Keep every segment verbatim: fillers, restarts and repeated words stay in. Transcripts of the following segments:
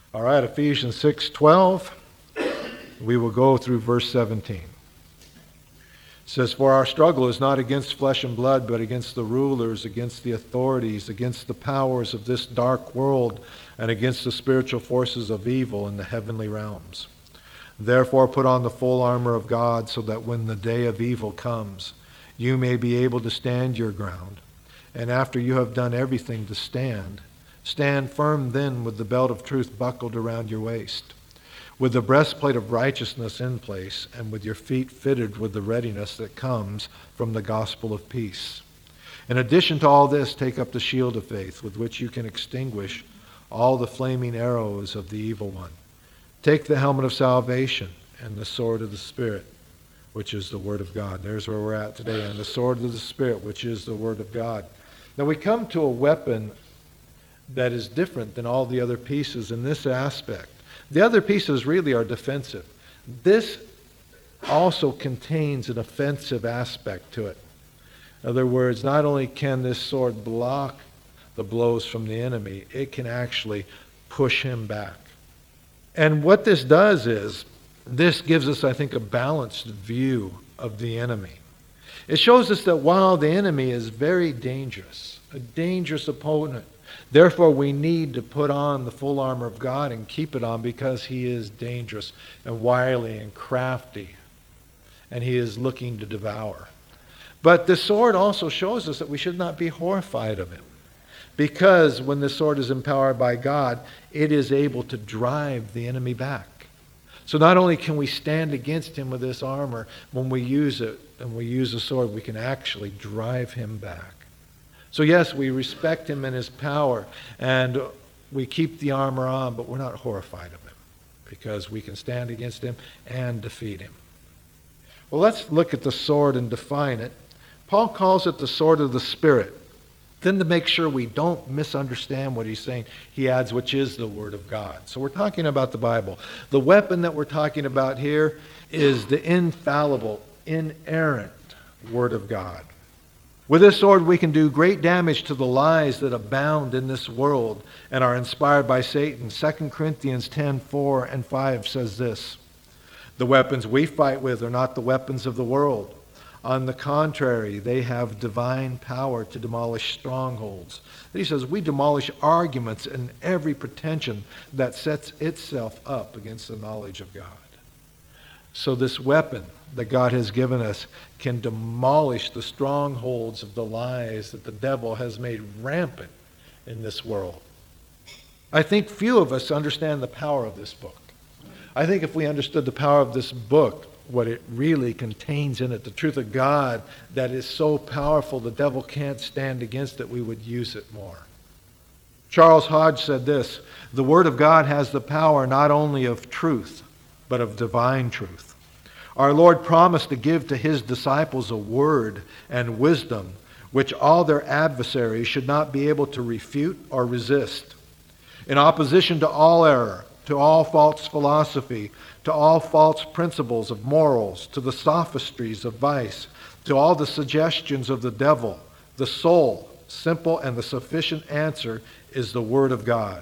All right, Ephesians six twelve. We will go through verse seventeen. It says, "For our struggle is not against flesh and blood, but against the rulers, against the authorities, against the powers of this dark world, and against the spiritual forces of evil in the heavenly realms. Therefore put on the full armor of God, so that when the day of evil comes, you may be able to stand your ground. And after you have done everything to stand, stand firm then with the belt of truth buckled around your waist, with the breastplate of righteousness in place, and with your feet fitted with the readiness that comes from the gospel of peace. In addition to all this, take up the shield of faith, with which you can extinguish all the flaming arrows of the evil one. Take the helmet of salvation and the sword of the Spirit, which is the word of God." There's where we're at today, and the sword of the Spirit, which is the word of God. Now we come to a weapon that is different than all the other pieces in this aspect. The other pieces really are defensive. This also contains an offensive aspect to it. In other words, not only can this sword block the blows from the enemy, it can actually push him back. And what this does is, this gives us, I think, a balanced view of the enemy. It shows us that while the enemy is very dangerous, a dangerous opponent, therefore we need to put on the full armor of God and keep it on, because he is dangerous and wily and crafty, and he is looking to devour. But the sword also shows us that we should not be horrified of him, because when the sword is empowered by God, it is able to drive the enemy back. So not only can we stand against him with this armor, when we use it and we use the sword, we can actually drive him back. So yes, we respect him and his power, and we keep the armor on, but we're not horrified of him, because we can stand against him and defeat him. Well, let's look at the sword and define it. Paul calls it the sword of the Spirit. Then, to make sure we don't misunderstand what he's saying, he adds, which is the word of God. So we're talking about the Bible. The weapon that we're talking about here is the infallible, inerrant word of God. With this sword, we can do great damage to the lies that abound in this world and are inspired by Satan. Second Corinthians ten, four and five says this: "The weapons we fight with are not the weapons of the world. On the contrary, they have divine power to demolish strongholds." He says, we demolish arguments and every pretension that sets itself up against the knowledge of God. So this weapon that God has given us can demolish the strongholds of the lies that the devil has made rampant in this world. I think few of us understand the power of this book. I think if we understood the power of this book, what it really contains in it, the truth of God that is so powerful the devil can't stand against it, we would use it more. Charles Hodge said this: "The Word of God has the power not only of truth, but of divine truth. Our Lord promised to give to his disciples a word and wisdom which all their adversaries should not be able to refute or resist. In opposition to all error, to all false philosophy, to all false principles of morals, to the sophistries of vice, to all the suggestions of the devil, the sole, simple, and the sufficient answer is the Word of God.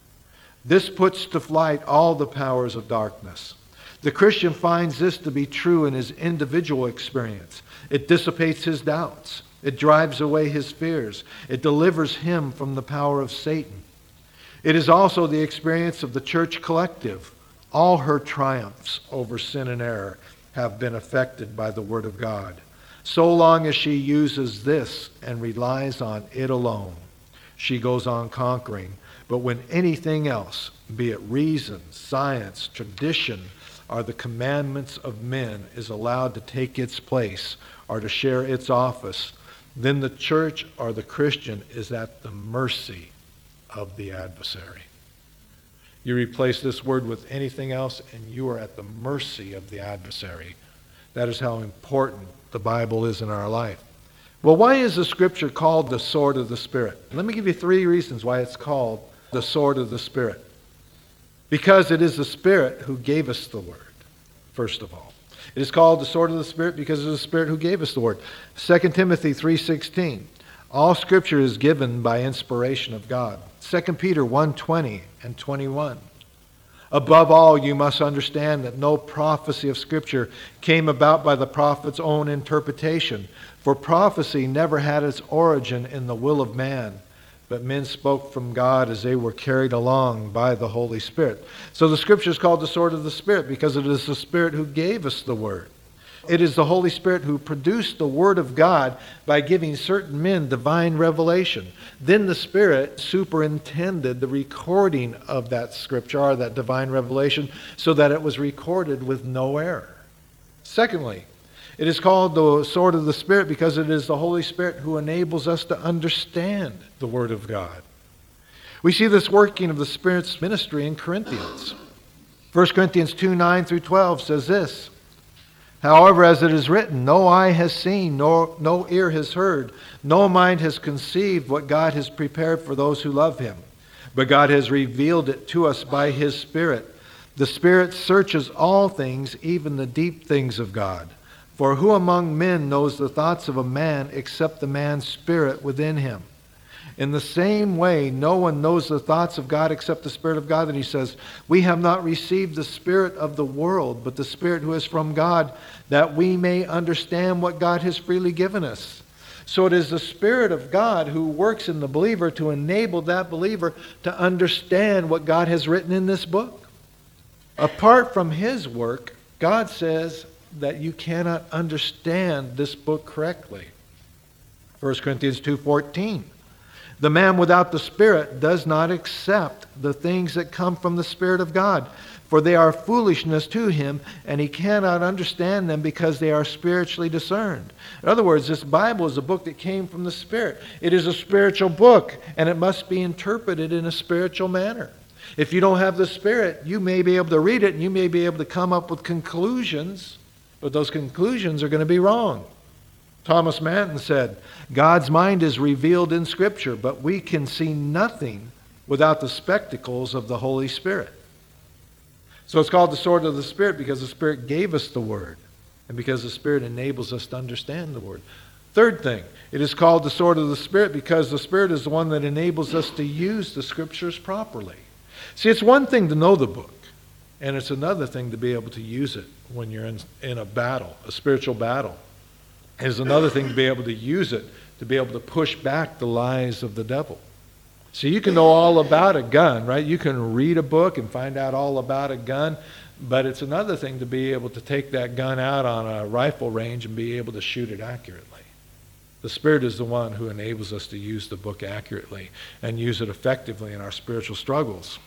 This puts to flight all the powers of darkness. The Christian finds this to be true in his individual experience. It dissipates his doubts. It drives away his fears. It delivers him from the power of Satan. It is also the experience of the church collective. All her triumphs over sin and error have been affected by the Word of God. So long as she uses this and relies on it alone, she goes on conquering. But when anything else, be it reason, science, tradition, or the commandments of men, is allowed to take its place or to share its office, then the church or the Christian is at the mercy of the adversary. You replace this word with anything else, and you are at the mercy of the adversary. That is how important the Bible is in our life. Well, why is the Scripture called the sword of the Spirit? Let me give you three reasons why it's called the sword of the Spirit. Because it is the Spirit who gave us the word, first of all. It is called the sword of the Spirit because it is the Spirit who gave us the word. Second Timothy three sixteen. All Scripture is given by inspiration of God. Second Peter one twenty and twenty-one. Above all, you must understand that no prophecy of Scripture came about by the prophet's own interpretation. For prophecy never had its origin in the will of man, but men spoke from God as they were carried along by the Holy Spirit. So the Scripture is called the sword of the Spirit because it is the Spirit who gave us the Word. It is the Holy Spirit who produced the Word of God by giving certain men divine revelation. Then the Spirit superintended the recording of that Scripture, or that divine revelation, so that it was recorded with no error. Secondly, it is called the sword of the Spirit because it is the Holy Spirit who enables us to understand the Word of God. We see this working of the Spirit's ministry in Corinthians. First Corinthians two, nine through twelve says this, However, as it is written, no eye has seen, nor no ear has heard, no mind has conceived what God has prepared for those who love Him. But God has revealed it to us by His Spirit. The Spirit searches all things, even the deep things of God. For who among men knows the thoughts of a man except the man's spirit within him? In the same way, no one knows the thoughts of God except the Spirit of God. And he says, we have not received the spirit of the world, but the Spirit who is from God, that we may understand what God has freely given us. So it is the Spirit of God who works in the believer to enable that believer to understand what God has written in this book. Apart from His work, God says that you cannot understand this book correctly. First Corinthians two fourteen. The man without the Spirit does not accept the things that come from the Spirit of God, for they are foolishness to him, and he cannot understand them because they are spiritually discerned. In other words, this Bible is a book that came from the Spirit. It is a spiritual book, and it must be interpreted in a spiritual manner. If you don't have the Spirit, you may be able to read it, and you may be able to come up with conclusions, but those conclusions are going to be wrong. Thomas Manton said, God's mind is revealed in Scripture, but we can see nothing without the spectacles of the Holy Spirit. So it's called the sword of the Spirit because the Spirit gave us the Word, and because the Spirit enables us to understand the Word. Third thing, it is called the sword of the Spirit because the Spirit is the one that enables us to use the Scriptures properly. See, it's one thing to know the book, and it's another thing to be able to use it when you're in, in a battle, a spiritual battle. It's another thing to be able to use it, to be able to push back the lies of the devil. So you can know all about a gun, right? You can read a book and find out all about a gun, but it's another thing to be able to take that gun out on a rifle range and be able to shoot it accurately. The Spirit is the one who enables us to use the book accurately and use it effectively in our spiritual struggles.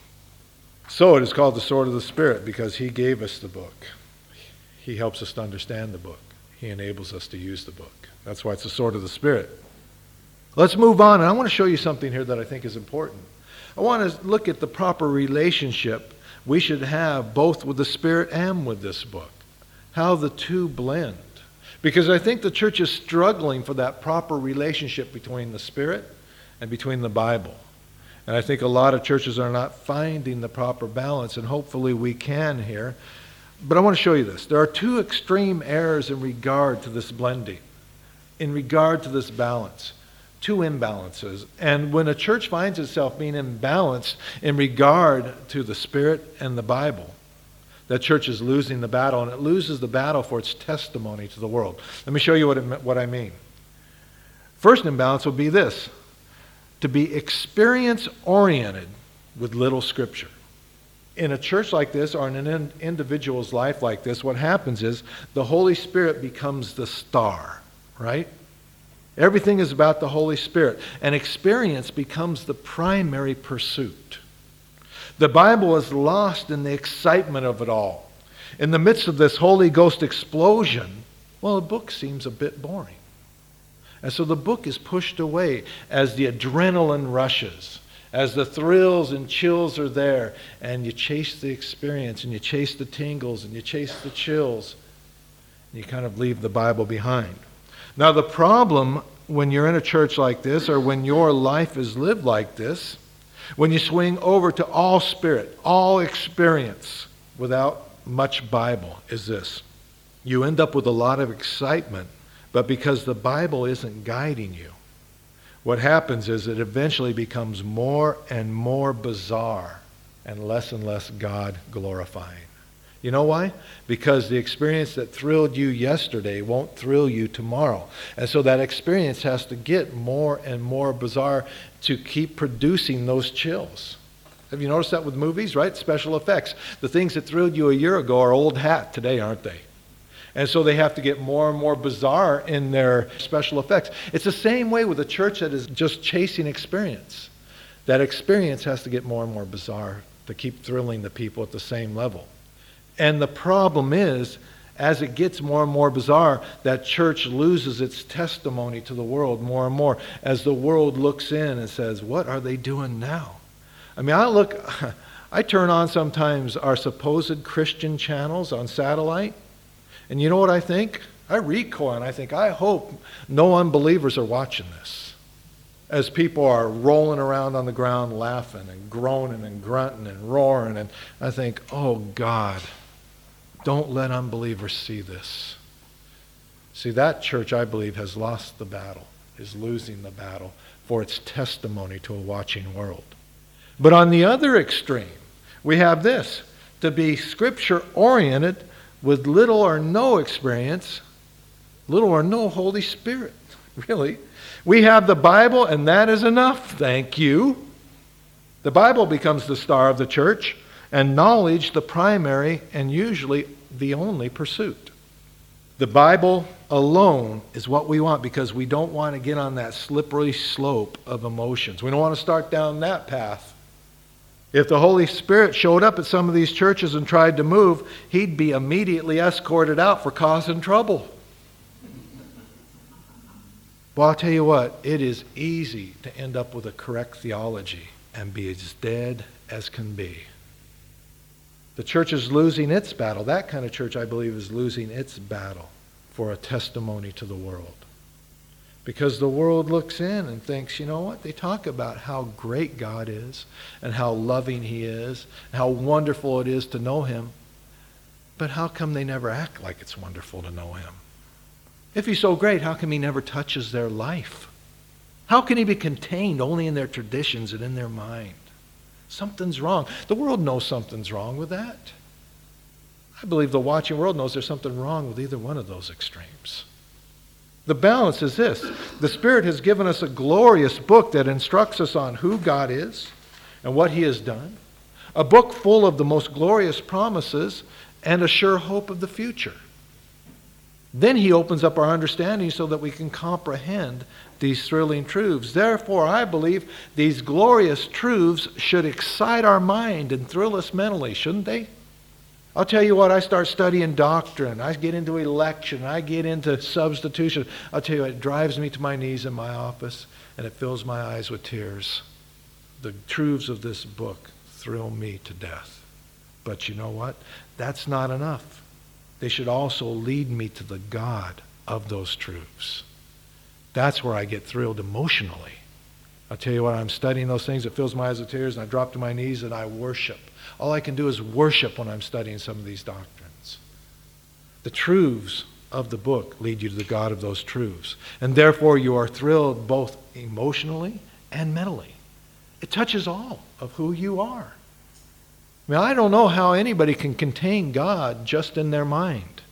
So it is called the sword of the Spirit because He gave us the book. He helps us to understand the book. He enables us to use the book. That's why it's the sword of the Spirit. Let's move on, and I want to show you something here that I think is important. I want to look at the proper relationship we should have both with the Spirit and with this book. How the two blend. Because I think the church is struggling for that proper relationship between the Spirit and between the Bible. And I think a lot of churches are not finding the proper balance, and hopefully we can here. But I want to show you this. There are two extreme errors in regard to this blending, in regard to this balance. Two imbalances. And when a church finds itself being imbalanced in regard to the Spirit and the Bible, that church is losing the battle, and it loses the battle for its testimony to the world. Let me show you what, it, what I mean. First imbalance will be this: to be experience-oriented with little Scripture. In a church like this, or in an individual's life like this, what happens is the Holy Spirit becomes the star, right? Everything is about the Holy Spirit, and experience becomes the primary pursuit. The Bible is lost in the excitement of it all. In the midst of this Holy Ghost explosion, well, the book seems a bit boring. And so the book is pushed away as the adrenaline rushes, as the thrills and chills are there, and you chase the experience, and you chase the tingles, and you chase the chills, and you kind of leave the Bible behind. Now, the problem when you're in a church like this, or when your life is lived like this, when you swing over to all Spirit, all experience, without much Bible, is this: you end up with a lot of excitement, but because the Bible isn't guiding you, what happens is it eventually becomes more and more bizarre and less and less God glorifying. You know why? Because the experience that thrilled you yesterday won't thrill you tomorrow. And so that experience has to get more and more bizarre to keep producing those chills. Have you noticed that with movies, right? Special effects. The things that thrilled you a year ago are old hat today, aren't they? And so they have to get more and more bizarre in their special effects. It's the same way with a church that is just chasing experience. That experience has to get more and more bizarre to keep thrilling the people at the same level. And the problem is, as it gets more and more bizarre, that church loses its testimony to the world more and more as the world looks in and says, what are they doing now? I mean, I look, I turn on sometimes our supposed Christian channels on satellite, and you know what I think? I recoil and I think, I hope no unbelievers are watching this. As people are rolling around on the ground laughing and groaning and grunting and roaring, and I think, oh God, don't let unbelievers see this. See, that church, I believe, has lost the battle, is losing the battle for its testimony to a watching world. But on the other extreme, we have this, to be Scripture-oriented with little or no experience, little or no Holy Spirit, really. We have the Bible, and that is enough, thank you. The Bible becomes the star of the church, and knowledge the primary and usually the only pursuit. The Bible alone is what we want because we don't want to get on that slippery slope of emotions. We don't want to start down that path. If the Holy Spirit showed up at some of these churches and tried to move, he'd be immediately escorted out for causing trouble. Well, I'll tell you what, it is easy to end up with a correct theology and be as dead as can be. The church is losing its battle. That kind of church, I believe, is losing its battle for a testimony to the world. Because the world looks in and thinks, you know what? They talk about how great God is and how loving he is and how wonderful it is to know him. But how come they never act like it's wonderful to know him? If he's so great, how come he never touches their life? How can he be contained only in their traditions and in their mind? Something's wrong. The world knows something's wrong with that. I believe the watching world knows there's something wrong with either one of those extremes. The balance is this. The Spirit has given us a glorious book that instructs us on who God is and what he has done. A book full of the most glorious promises and a sure hope of the future. Then he opens up our understanding so that we can comprehend these thrilling truths. Therefore, I believe these glorious truths should excite our mind and thrill us mentally, shouldn't they? I'll tell you what, I start studying doctrine. I get into election. I get into substitution. I'll tell you what, it drives me to my knees in my office and it fills my eyes with tears. The truths of this book thrill me to death. But you know what? That's not enough. They should also lead me to the God of those truths. That's where I get thrilled emotionally. I'll tell you what, I'm studying those things. It fills my eyes with tears, and I drop to my knees and I worship. All I can do is worship when I'm studying some of these doctrines. The truths of the book lead you to the God of those truths. And therefore, you are thrilled both emotionally and mentally. It touches all of who you are. I mean, I don't know how anybody can contain God just in their mind.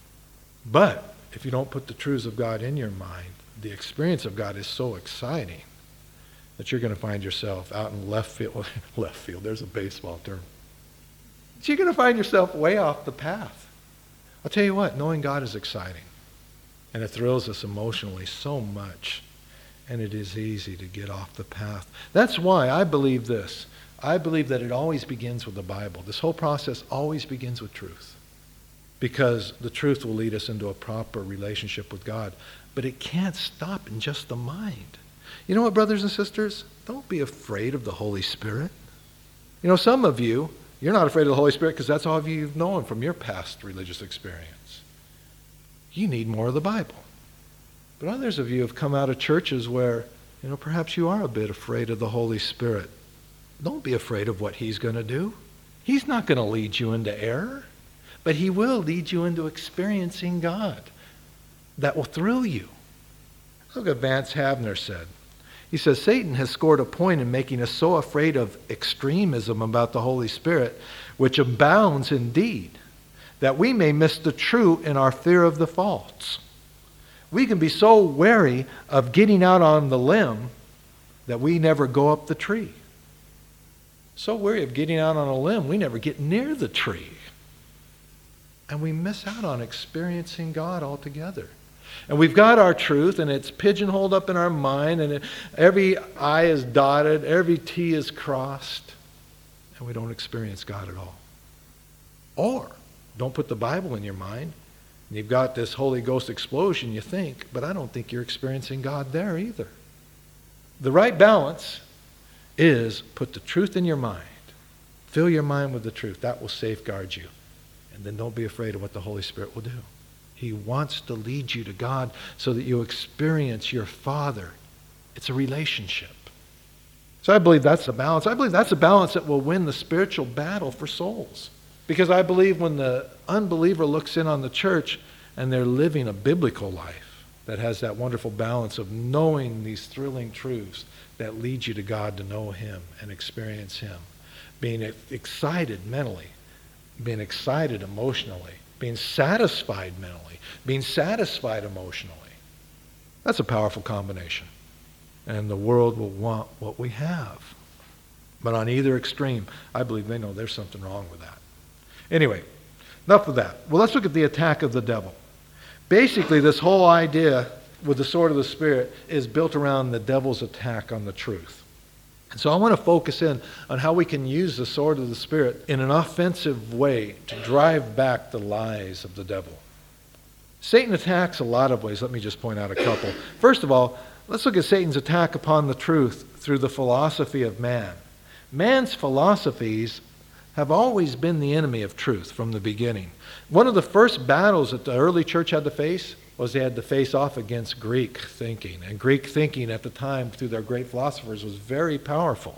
But if you don't put the truths of God in your mind, the experience of God is so exciting that you're going to find yourself out in left field. Left field, there's a baseball term. But you're going to find yourself way off the path. I'll tell you what, knowing God is exciting. And it thrills us emotionally so much. And it is easy to get off the path. That's why I believe this. I believe that it always begins with the Bible. This whole process always begins with truth. Because the truth will lead us into a proper relationship with God. But it can't stop in just the mind. You know what, brothers and sisters? Don't be afraid of the Holy Spirit. You know, some of you, you're not afraid of the Holy Spirit because that's all you've known from your past religious experience. You need more of the Bible. But others of you have come out of churches where, you know, perhaps you are a bit afraid of the Holy Spirit. Don't be afraid of what he's going to do. He's not going to lead you into error, but he will lead you into experiencing God that will thrill you. Look what Vance Havner said. He says, Satan has scored a point in making us so afraid of extremism about the Holy Spirit, which abounds indeed, that we may miss the true in our fear of the false. We can be so wary of getting out on the limb that we never go up the tree. So wary of getting out on a limb, we never get near the tree. And we miss out on experiencing God altogether. And we've got our truth, and it's pigeonholed up in our mind, and it, every I is dotted, every T is crossed, and we don't experience God at all. Or, don't put the Bible in your mind, and you've got this Holy Ghost explosion, you think, but I don't think you're experiencing God there either. The right balance is put the truth in your mind. Fill your mind with the truth. That will safeguard you. And then don't be afraid of what the Holy Spirit will do. He wants to lead you to God so that you experience your Father. It's a relationship. So I believe that's a balance. I believe that's a balance that will win the spiritual battle for souls. Because I believe when the unbeliever looks in on the church and they're living a biblical life that has that wonderful balance of knowing these thrilling truths that lead you to God to know Him and experience Him, being excited mentally, being excited emotionally, being satisfied mentally, being satisfied emotionally. That's a powerful combination. And the world will want what we have. But on either extreme, I believe they know there's something wrong with that. Anyway, enough of that. Well, let's look at the attack of the devil. Basically, this whole idea with the sword of the Spirit is built around the devil's attack on the truth. And so I want to focus in on how we can use the sword of the Spirit in an offensive way to drive back the lies of the devil. Satan attacks a lot of ways. Let me just point out a couple. First of all, let's look at Satan's attack upon the truth through the philosophy of man. Man's philosophies have always been the enemy of truth from the beginning. One of the first battles that the early church had to face was they had to face off against Greek thinking. And Greek thinking at the time, through their great philosophers, was very powerful.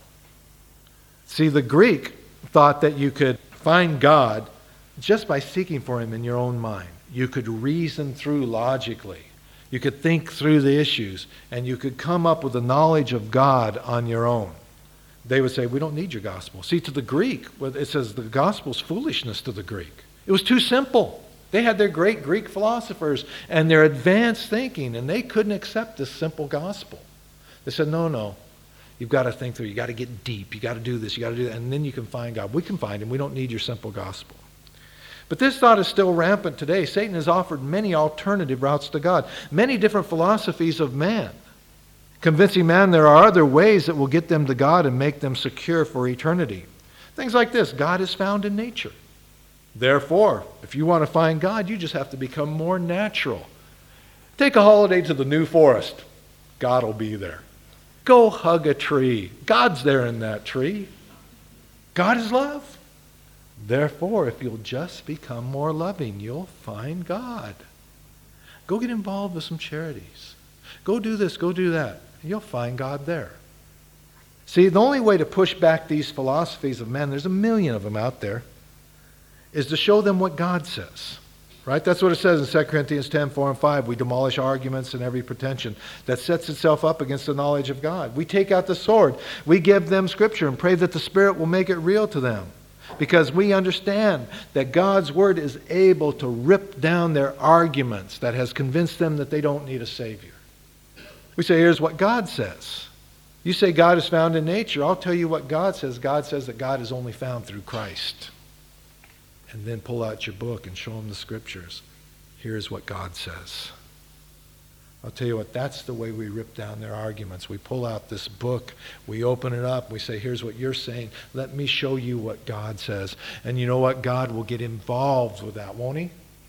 See, the Greek thought that you could find God just by seeking for Him in your own mind. You could reason through logically. You could think through the issues, and you could come up with a knowledge of God on your own. They would say, we don't need your gospel. See, to the Greek, it says the gospel's foolishness to the Greek. It was too simple. They had their great Greek philosophers and their advanced thinking, and they couldn't accept this simple gospel. They said, no, no, you've got to think through. You've got to get deep. You've got to do this. You've got to do that, and then you can find God. We can find Him. We don't need your simple gospel. But this thought is still rampant today. Satan has offered many alternative routes to God, many different philosophies of man, convincing man there are other ways that will get them to God and make them secure for eternity. Things like this: God is found in nature. Therefore, if you want to find God, you just have to become more natural. Take a holiday to the New Forest. God will be there. Go hug a tree. God's there in that tree. God is love. Therefore, if you'll just become more loving, you'll find God. Go get involved with some charities. Go do this, go do that. And you'll find God there. See, the only way to push back these philosophies of men, there's a million of them out there, is to show them what God says. Right? That's what it says in Second Corinthians ten, four and five. We demolish arguments and every pretension that sets itself up against the knowledge of God. We take out the sword. We give them Scripture and pray that the Spirit will make it real to them. Because we understand that God's Word is able to rip down their arguments that has convinced them that they don't need a Savior. We say, here's what God says. You say God is found in nature. I'll tell you what God says. God says that God is only found through Christ. And then pull out your book and show them the Scriptures. Here's what God says. I'll tell you what, that's the way we rip down their arguments. We pull out this book, we open it up, we say, here's what you're saying. Let me show you what God says. And you know what? God will get involved with that, won't He?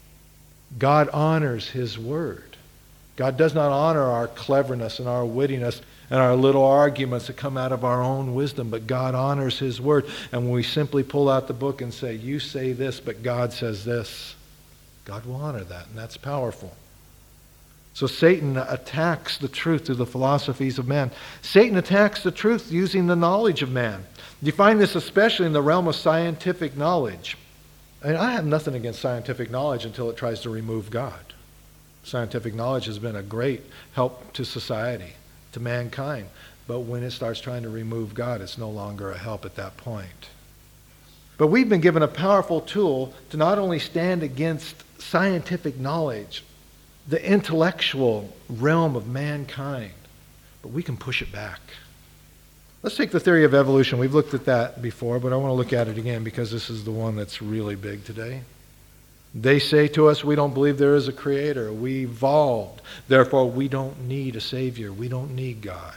God honors His Word. God does not honor our cleverness and our wittiness and our little arguments that come out of our own wisdom, but God honors His Word. And when we simply pull out the book and say, you say this, but God says this, God will honor that, and that's powerful. So Satan attacks the truth through the philosophies of man. Satan attacks the truth using the knowledge of man. You find this especially in the realm of scientific knowledge. I mean, I have nothing against scientific knowledge until it tries to remove God. Scientific knowledge has been a great help to society, to mankind. But when it starts trying to remove God, it's no longer a help at that point. But we've been given a powerful tool to not only stand against scientific knowledge, the intellectual realm of mankind, but we can push it back. Let's take the theory of evolution. We've looked at that before, but I want to look at it again because this is the one that's really big today. They say to us, we don't believe there is a creator. We evolved. Therefore, we don't need a savior. We don't need God.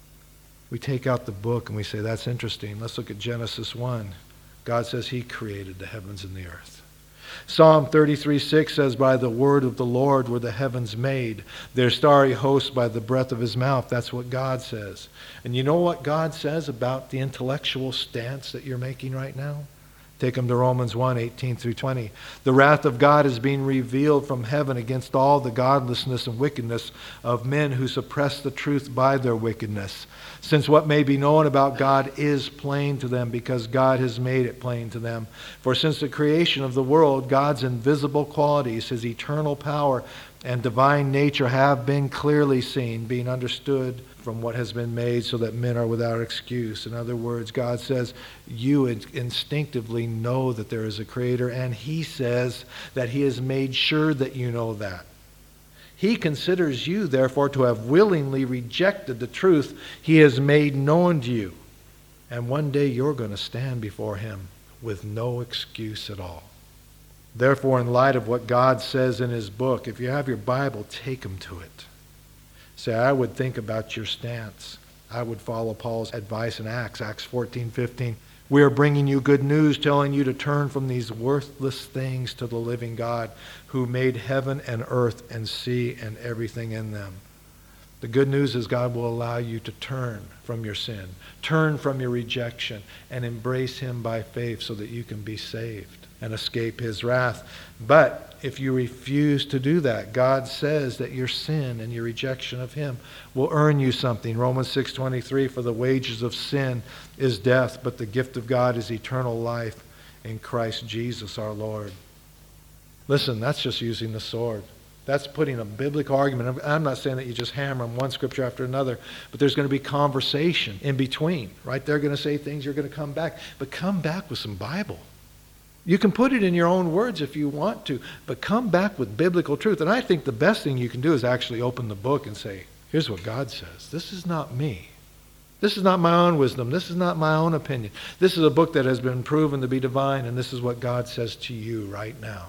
We take out the book and we say, that's interesting. Let's look at Genesis one. God says he created the heavens and the earth. Psalm thirty-three six says, by the word of the Lord were the heavens made, their starry hosts by the breath of his mouth. That's what God says. And you know what God says about the intellectual stance that you're making right now? Take them to Romans one eighteen through twenty. The wrath of God is being revealed from heaven against all the godlessness and wickedness of men who suppress the truth by their wickedness. Since what may be known about God is plain to them because God has made it plain to them. For since the creation of the world, God's invisible qualities, his eternal power and divine nature have been clearly seen, being understood from what has been made, so that men are without excuse. In other words, God says, you instinctively know that there is a creator, and he says that he has made sure that you know that. He considers you, therefore, to have willingly rejected the truth he has made known to you. And one day you're going to stand before him with no excuse at all. Therefore, in light of what God says in his book, if you have your Bible, take him to it. Say, I would think about your stance. I would follow Paul's advice in Acts, Acts fourteen fifteen. We are bringing you good news, telling you to turn from these worthless things to the living God, who made heaven and earth and sea and everything in them. The good news is God will allow you to turn from your sin, turn from your rejection, and embrace him by faith so that you can be saved and escape his wrath. But if you refuse to do that, God says that your sin and your rejection of him will earn you something. Romans six twenty-three, for the wages of sin is death, but the gift of God is eternal life in Christ Jesus our Lord. Listen, that's just using the sword. That's putting a biblical argument. I'm not saying that you just hammer on one scripture after another, but there's going to be conversation in between, right? They're going to say things, you're going to come back. But come back with some Bible. You can put it in your own words if you want to, but come back with biblical truth. And I think the best thing you can do is actually open the book and say, here's what God says. This is not me. This is not my own wisdom. This is not my own opinion. This is a book that has been proven to be divine, and this is what God says to you right now.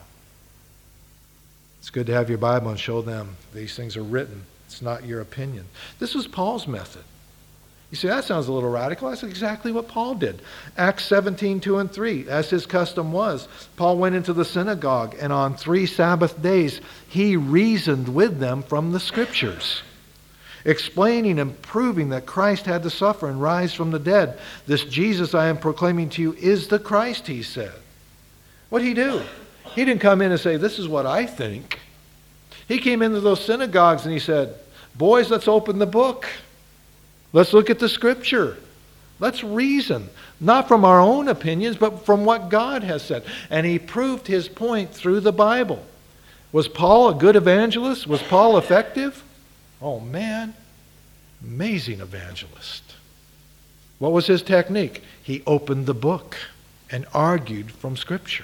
It's good to have your Bible and show them these things are written. It's not your opinion. This was Paul's method. You say, that sounds a little radical. That's exactly what Paul did. Acts seventeen, two and three, as his custom was, Paul went into the synagogue, and on three Sabbath days, he reasoned with them from the Scriptures, explaining and proving that Christ had to suffer and rise from the dead. This Jesus I am proclaiming to you is the Christ, he said. What did he do? He didn't come in and say, this is what I think. He came into those synagogues and he said, boys, let's open the book. Let's look at the Scripture. Let's reason, not from our own opinions, but from what God has said. And he proved his point through the Bible. Was Paul a good evangelist? Was Paul effective? Oh man, amazing evangelist. What was his technique? He opened the book and argued from Scripture.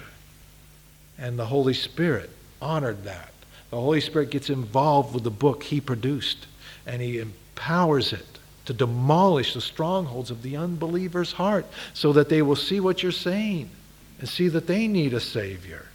And the Holy Spirit honored that. The Holy Spirit gets involved with the book he produced, and he empowers it to demolish the strongholds of the unbeliever's heart so that they will see what you're saying and see that they need a Savior.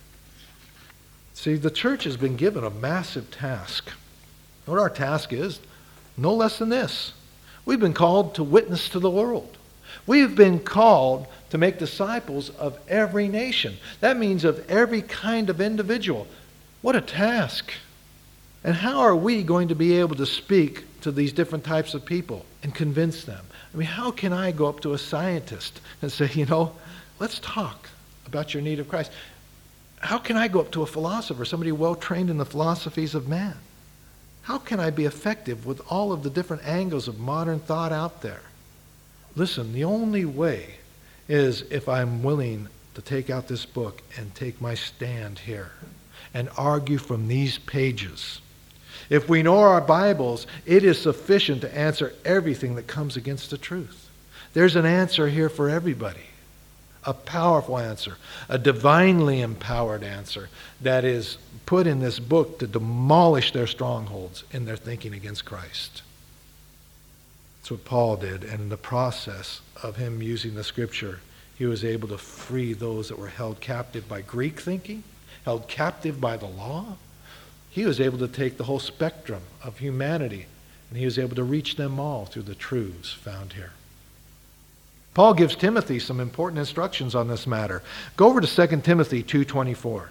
See, the church has been given a massive task. What our task is, no less than this. We've been called to witness to the world. We've been called to make disciples of every nation. That means of every kind of individual. What a task. And how are we going to be able to speak to these different types of people and convince them? I mean, how can I go up to a scientist and say, you know, let's talk about your need of Christ? How can I go up to a philosopher, somebody well trained in the philosophies of man? How can I be effective with all of the different angles of modern thought out there? Listen, the only way is if I'm willing to take out this book and take my stand here and argue from these pages. If we know our Bibles, it is sufficient to answer everything that comes against the truth. There's an answer here for everybody. A powerful answer, a divinely empowered answer that is put in this book to demolish their strongholds in their thinking against Christ. That's what Paul did, and in the process of him using the Scripture, he was able to free those that were held captive by Greek thinking, held captive by the law. He was able to take the whole spectrum of humanity, and he was able to reach them all through the truths found here. Paul gives Timothy some important instructions on this matter. Go over to Second Timothy two twenty-four.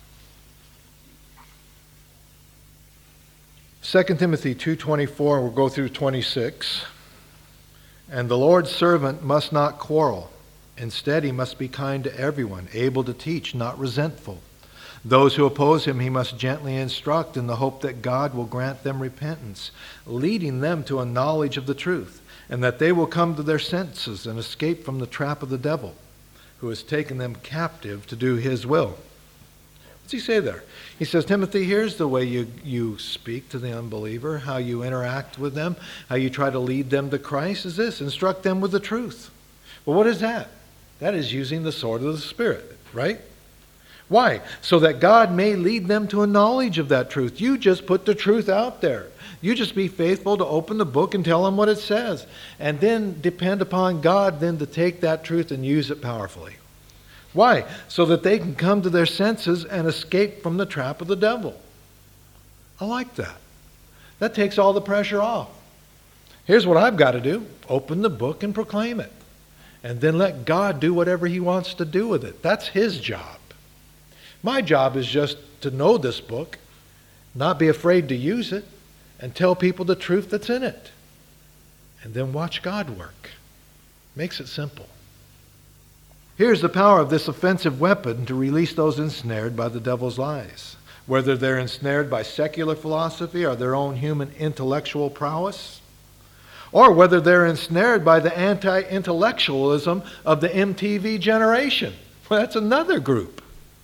Second Timothy two twenty-four, we'll go through twenty-six. And the Lord's servant must not quarrel. Instead, he must be kind to everyone, able to teach, not resentful. Those who oppose him he must gently instruct in the hope that God will grant them repentance, leading them to a knowledge of the truth, and that they will come to their senses and escape from the trap of the devil, who has taken them captive to do his will. What's he say there? He says, Timothy, here's the way you, you speak to the unbeliever, how you interact with them, how you try to lead them to Christ is this, instruct them with the truth. Well, what is that? That is using the sword of the Spirit, right? Why? So that God may lead them to a knowledge of that truth. You just put the truth out there. You just be faithful to open the book and tell them what it says. And then depend upon God then to take that truth and use it powerfully. Why? So that they can come to their senses and escape from the trap of the devil. I like that. That takes all the pressure off. Here's what I've got to do. Open the book and proclaim it. And then let God do whatever he wants to do with it. That's his job. My job is just to know this book, not be afraid to use it, and tell people the truth that's in it. And then watch God work. Makes it simple. Here's the power of this offensive weapon to release those ensnared by the devil's lies. Whether they're ensnared by secular philosophy or their own human intellectual prowess, or whether they're ensnared by the anti-intellectualism of the M T V generation. Well, that's another group.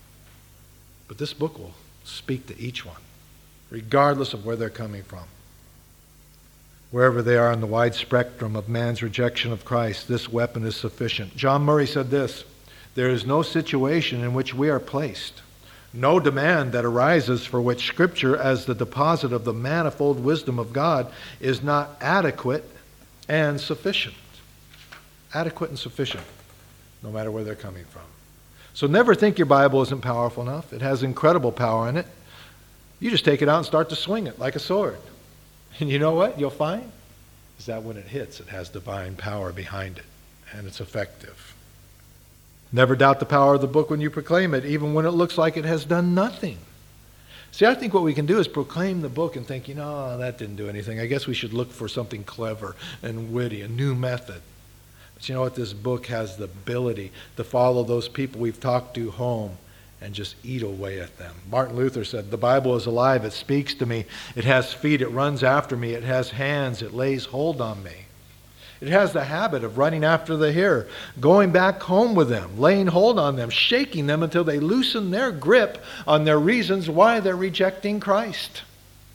But this book will speak to each one, regardless of where they're coming from. Wherever they are on the wide spectrum of man's rejection of Christ, this weapon is sufficient. John Murray said this, there is no situation in which we are placed, no demand that arises for which Scripture as the deposit of the manifold wisdom of God is not adequate and sufficient. Adequate and sufficient, no matter where they're coming from. So never think your Bible isn't powerful enough. It has incredible power in it. You just take it out and start to swing it like a sword. And you know what you'll find? Is that when it hits, it has divine power behind it. And it's effective. Never doubt the power of the book when you proclaim it, even when it looks like it has done nothing. See, I think what we can do is proclaim the book and think, you know, that didn't do anything. I guess we should look for something clever and witty, a new method. But you know what? This book has the ability to follow those people we've talked to home and just eat away at them. Martin Luther said, the Bible is alive, it speaks to me, it has feet, it runs after me, it has hands, it lays hold on me. It has the habit of running after the hearer, going back home with them, laying hold on them, shaking them until they loosen their grip on their reasons why they're rejecting Christ.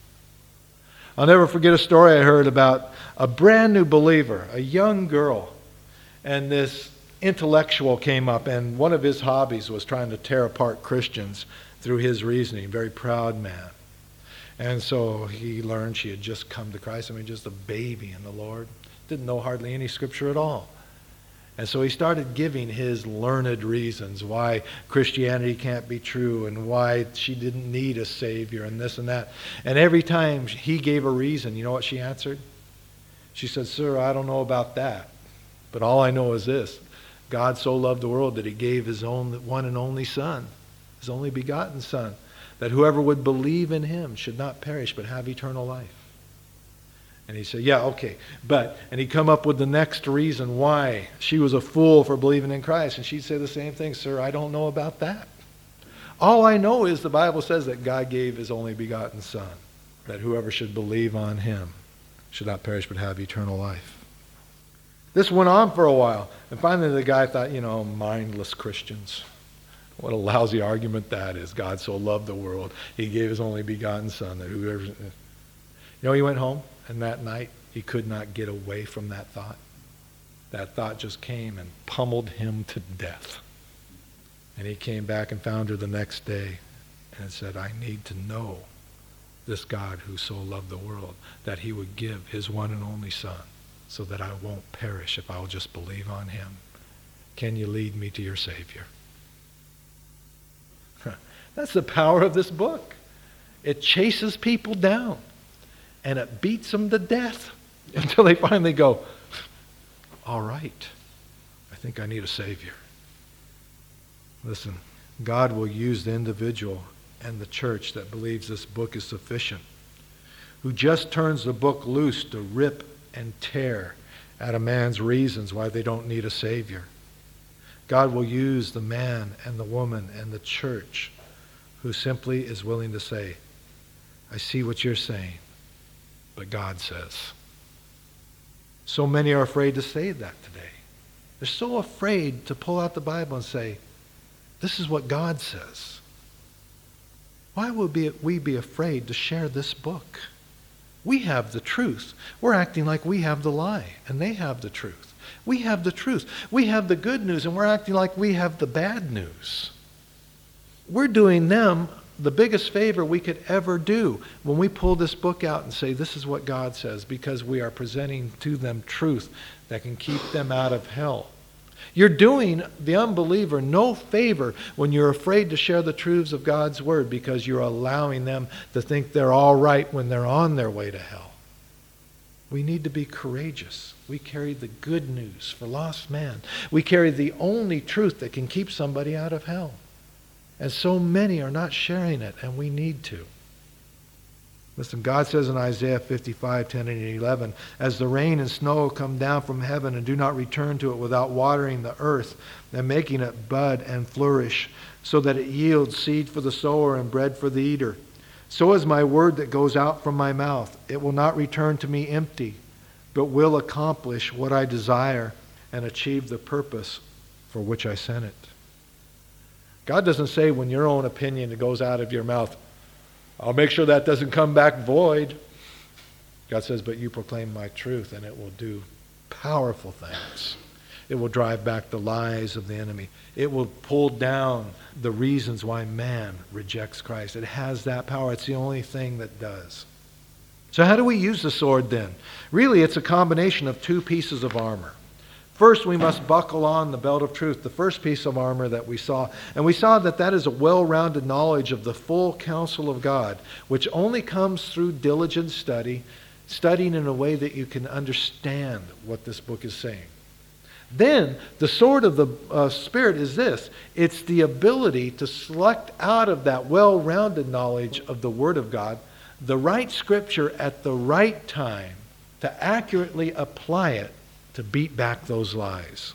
I'll never forget a story I heard about a brand new believer, a young girl, and this intellectual came up, and one of his hobbies was trying to tear apart Christians through his reasoning. Very proud man. And so he learned she had just come to Christ. I mean, just a baby in the Lord. Didn't know hardly any Scripture at all. And so he started giving his learned reasons why Christianity can't be true and why she didn't need a Savior and this and that. And every time he gave a reason, you know what she answered? She said, sir, I don't know about that. But all I know is this. God so loved the world that he gave his own one and only Son, his only begotten Son, that whoever would believe in him should not perish but have eternal life. And he said, yeah, okay, but, and he'd come up with the next reason why she was a fool for believing in Christ. And she'd say the same thing, sir, I don't know about that. All I know is the Bible says that God gave his only begotten Son, that whoever should believe on him should not perish but have eternal life. This went on for a while, and finally the guy thought, you know, mindless Christians. What a lousy argument that is. God so loved the world, he gave his only begotten Son, that whoever... You know, he went home, and that night he could not get away from that thought. That thought just came and pummeled him to death. And he came back and found her the next day and said, I need to know this God who so loved the world, that he would give his one and only Son so that I won't perish if I will just believe on him. Can you lead me to your Savior? That's the power of this book. It chases people down and it beats them to death until they finally go, all right, I think I need a Savior. Listen, God will use the individual and the church that believes this book is sufficient, who just turns the book loose to rip and tear at a man's reasons why they don't need a Savior. God will use the man and the woman and the church who simply is willing to say, I see what you're saying, but God says. So many are afraid to say that today. They're so afraid to pull out the Bible and say, this is what God says. Why would we be afraid to share this book? We have the truth. We're acting like we have the lie, and they have the truth. We have the truth. We have the good news, and we're acting like we have the bad news. We're doing them the biggest favor we could ever do when we pull this book out and say, this is what God says, because we are presenting to them truth that can keep them out of hell. You're doing the unbeliever no favor when you're afraid to share the truths of God's word, because you're allowing them to think they're all right when they're on their way to hell. We need to be courageous. We carry the good news for lost man. We carry the only truth that can keep somebody out of hell. And so many are not sharing it, and we need to. Listen, God says in Isaiah fifty-five, ten and eleven, as the rain and snow come down from heaven and do not return to it without watering the earth and making it bud and flourish, so that it yields seed for the sower and bread for the eater, so is my word that goes out from my mouth. It will not return to me empty, but will accomplish what I desire and achieve the purpose for which I sent it. God doesn't say when your own opinion goes out of your mouth, I'll make sure that doesn't come back void. God says, but you proclaim my truth, and it will do powerful things. It will drive back the lies of the enemy. It will pull down the reasons why man rejects Christ. It has that power. It's the only thing that does. So how do we use the sword then? Really, it's a combination of two pieces of armor. First, we must buckle on the belt of truth, the first piece of armor that we saw. And we saw that that is a well-rounded knowledge of the full counsel of God, which only comes through diligent study, studying in a way that you can understand what this book is saying. Then, the sword of the uh, Spirit is this. It's the ability to select out of that well-rounded knowledge of the Word of God the right scripture at the right time to accurately apply it to beat back those lies.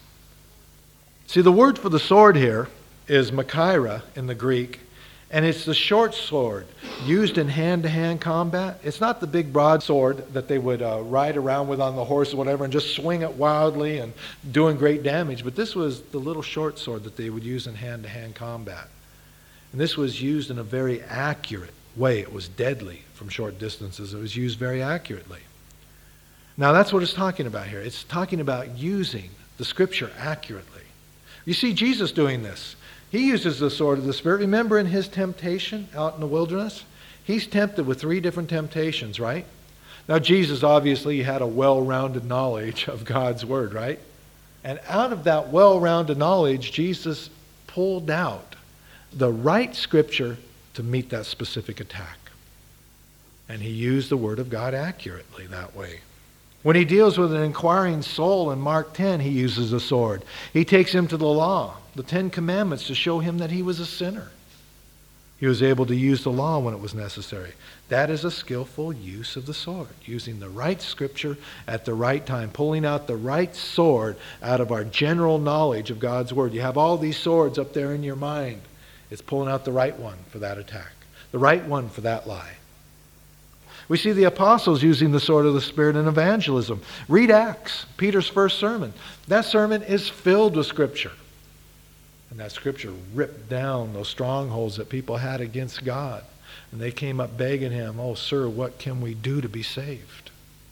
See, the word for the sword here is machaira in the Greek, and it's the short sword used in hand-to-hand combat. It's not the big broadsword that they would uh, ride around with on the horse or whatever and just swing it wildly and doing great damage, but this was the little short sword that they would use in hand-to-hand combat. And this was used in a very accurate way. It was deadly from short distances. It was used very accurately. Now that's what it's talking about here. It's talking about using the scripture accurately. You see Jesus doing this. He uses the sword of the Spirit. Remember in his temptation out in the wilderness? He's tempted with three different temptations, right? Now Jesus obviously had a well-rounded knowledge of God's word, right? And out of that well-rounded knowledge, Jesus pulled out the right scripture to meet that specific attack. And he used the word of God accurately that way. When he deals with an inquiring soul in Mark ten, he uses a sword. He takes him to the law, the Ten Commandments, to show him that he was a sinner. He was able to use the law when it was necessary. That is a skillful use of the sword, using the right scripture at the right time, pulling out the right sword out of our general knowledge of God's word. You have all these swords up there in your mind. It's pulling out the right one for that attack, the right one for that lie. We see the apostles using the sword of the Spirit in evangelism. Read Acts, Peter's first sermon. That sermon is filled with scripture. And that scripture ripped down those strongholds that people had against God. And they came up begging him, "Oh, sir, what can we do to be saved?"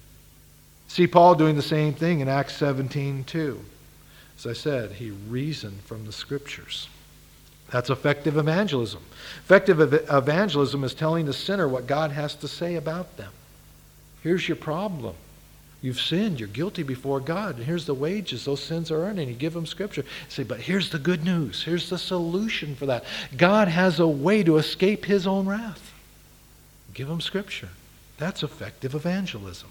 See Paul doing the same thing in Acts seventeen too. As I said, he reasoned from the Scriptures. That's effective evangelism. Effective ev- evangelism is telling the sinner what God has to say about them. Here's your problem. You've sinned. You're guilty before God. And here's the wages those sins are earning. You give them Scripture. Say, but here's the good news. Here's the solution for that. God has a way to escape His own wrath. Give them Scripture. That's effective evangelism.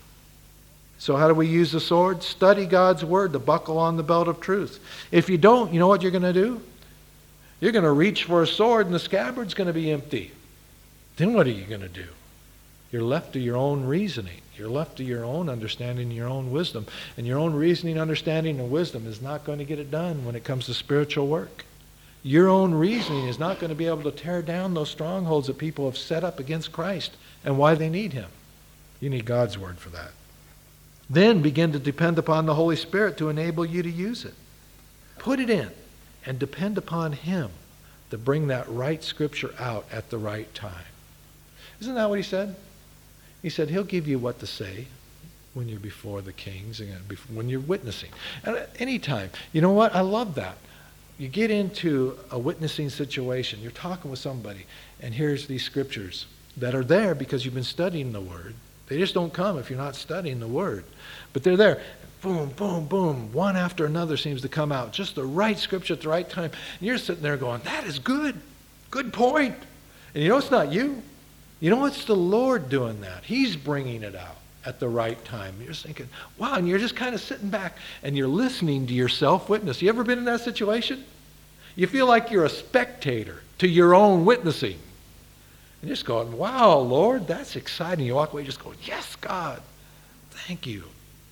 So how do we use the sword? Study God's Word, the buckle on the belt of truth. If you don't, you know what you're going to do? You're going to reach for a sword and the scabbard's going to be empty. Then what are you going to do? You're left to your own reasoning. You're left to your own understanding, your own wisdom. And your own reasoning, understanding, and wisdom is not going to get it done when it comes to spiritual work. Your own reasoning is not going to be able to tear down those strongholds that people have set up against Christ and why they need Him. You need God's Word for that. Then begin to depend upon the Holy Spirit to enable you to use it. Put it in and depend upon Him to bring that right Scripture out at the right time. Isn't that what He said? He said He'll give you what to say when you're before the kings and when you're witnessing. And at any time. You know what? I love that. You get into a witnessing situation. You're talking with somebody, and here's these Scriptures that are there because you've been studying the Word. They just don't come if you're not studying the Word. But they're there. Boom, boom, boom. One after another seems to come out. Just the right Scripture at the right time. And you're sitting there going, that is good. Good point. And you know it's not you. You know it's the Lord doing that. He's bringing it out at the right time. You're just thinking, wow, and you're just kind of sitting back and you're listening to yourself witness. You ever been in that situation? You feel like you're a spectator to your own witnessing. And just going, wow, Lord, that's exciting. You walk away just going, yes, God, thank you.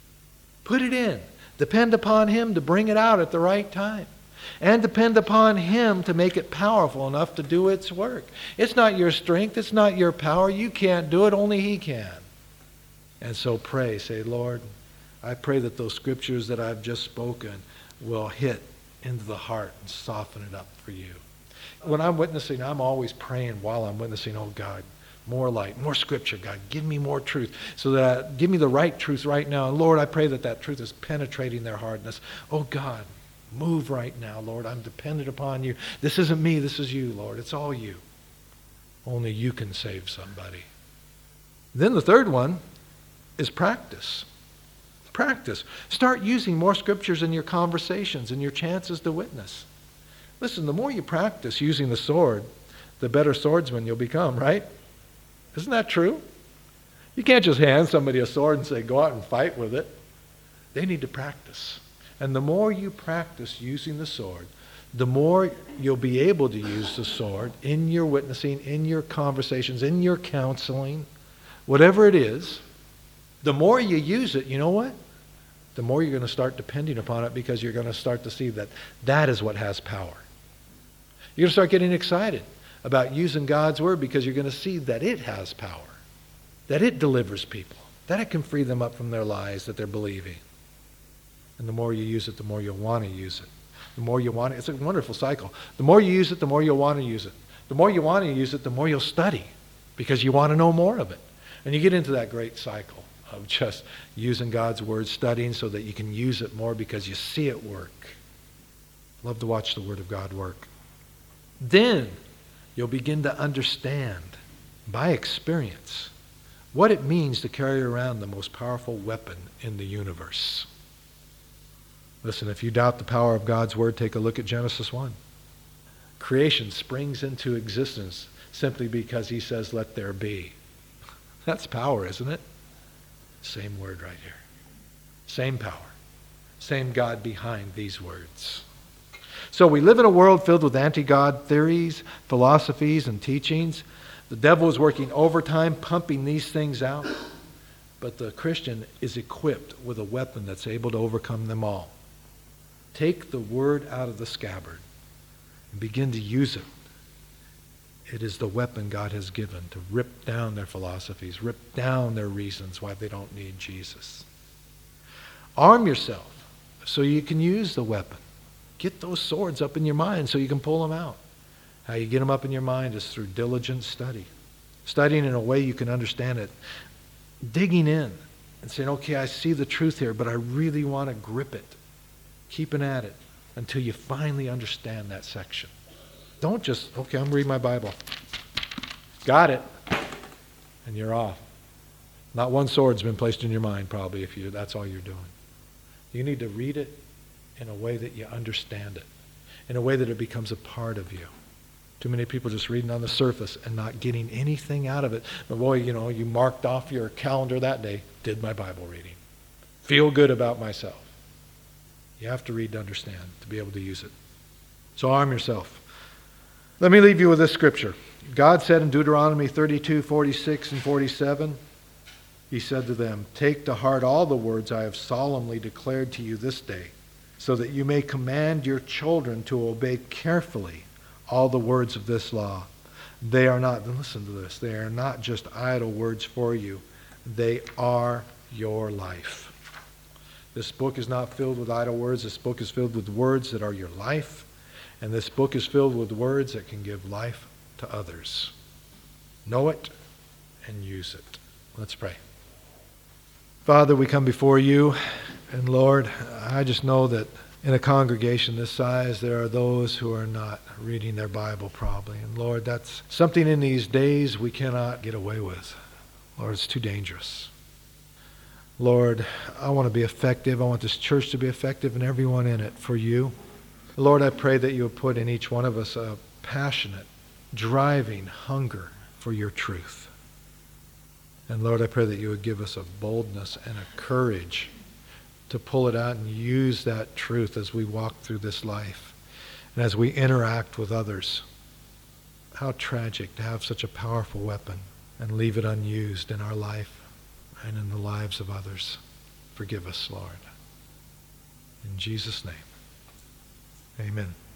Put it in. Depend upon Him to bring it out at the right time. And depend upon Him to make it powerful enough to do its work. It's not your strength. It's not your power. You can't do it. Only He can. And so pray. Say, Lord, I pray that those Scriptures that I've just spoken will hit into the heart and soften it up for you. When I'm witnessing, I'm always praying while I'm witnessing, oh God, more light, more Scripture, God. Give me more truth so that, give me the right truth right now. And Lord, I pray that that truth is penetrating their hardness. Oh God, move right now, Lord. I'm dependent upon you. This isn't me, this is you, Lord. It's all you. Only you can save somebody. Then the third one is practice. Practice. Start using more Scriptures in your conversations and your chances to witness. Listen, the more you practice using the sword, the better swordsman you'll become, right? Isn't that true? You can't just hand somebody a sword and say, go out and fight with it. They need to practice. And the more you practice using the sword, the more you'll be able to use the sword in your witnessing, in your conversations, in your counseling, whatever it is. The more you use it, you know what? The more you're going to start depending upon it because you're going to start to see that that is what has power. You're going to start getting excited about using God's Word because you're going to see that it has power, that it delivers people, that it can free them up from their lies that they're believing. And the more you use it, the more you'll want to use it. The more you want it, it's a wonderful cycle. The more you use it, the more you'll want to use it. The more you want to use it, the more you'll study because you want to know more of it. And you get into that great cycle of just using God's Word, studying so that you can use it more because you see it work. Love to watch the Word of God work. Then you'll begin to understand by experience what it means to carry around the most powerful weapon in the universe. Listen, if you doubt the power of God's Word, take a look at Genesis one. Creation springs into existence simply because He says, let there be. That's power, isn't it? Same word right here. Same power. Same God behind these words. So we live in a world filled with anti-God theories, philosophies, and teachings. The devil is working overtime, pumping these things out. But the Christian is equipped with a weapon that's able to overcome them all. Take the word out of the scabbard and begin to use it. It is the weapon God has given to rip down their philosophies, rip down their reasons why they don't need Jesus. Arm yourself so you can use the weapon. Get those swords up in your mind so you can pull them out. How you get them up in your mind is through diligent study. Studying in a way you can understand it. Digging in and saying, okay, I see the truth here, but I really want to grip it. Keeping at it until you finally understand that section. Don't just, okay, I'm reading my Bible. Got it. And you're off. Not one sword's been placed in your mind, probably, if you that's all you're doing. You need to read it in a way that you understand it, in a way that it becomes a part of you. Too many people just reading on the surface and not getting anything out of it. But boy, you know, you marked off your calendar that day, did my Bible reading. Feel good about myself. You have to read to understand, to be able to use it. So arm yourself. Let me leave you with this scripture. God said in Deuteronomy thirty-two, forty-six, and forty-seven, He said to them, take to heart all the words I have solemnly declared to you this day, so that you may command your children to obey carefully all the words of this law. They are not, listen to this, they are not just idle words for you. They are your life. This book is not filled with idle words. This book is filled with words that are your life. And this book is filled with words that can give life to others. Know it and use it. Let's pray. Father, we come before you, and Lord, I just know that in a congregation this size, there are those who are not reading their Bible probably. And Lord, that's something in these days we cannot get away with. Lord, it's too dangerous. Lord, I want to be effective. I want this church to be effective and everyone in it for you. Lord, I pray that you will put in each one of us a passionate, driving hunger for your truth. And Lord, I pray that you would give us a boldness and a courage to pull it out and use that truth as we walk through this life and as we interact with others. How tragic to have such a powerful weapon and leave it unused in our life and in the lives of others. Forgive us, Lord. In Jesus' name, amen.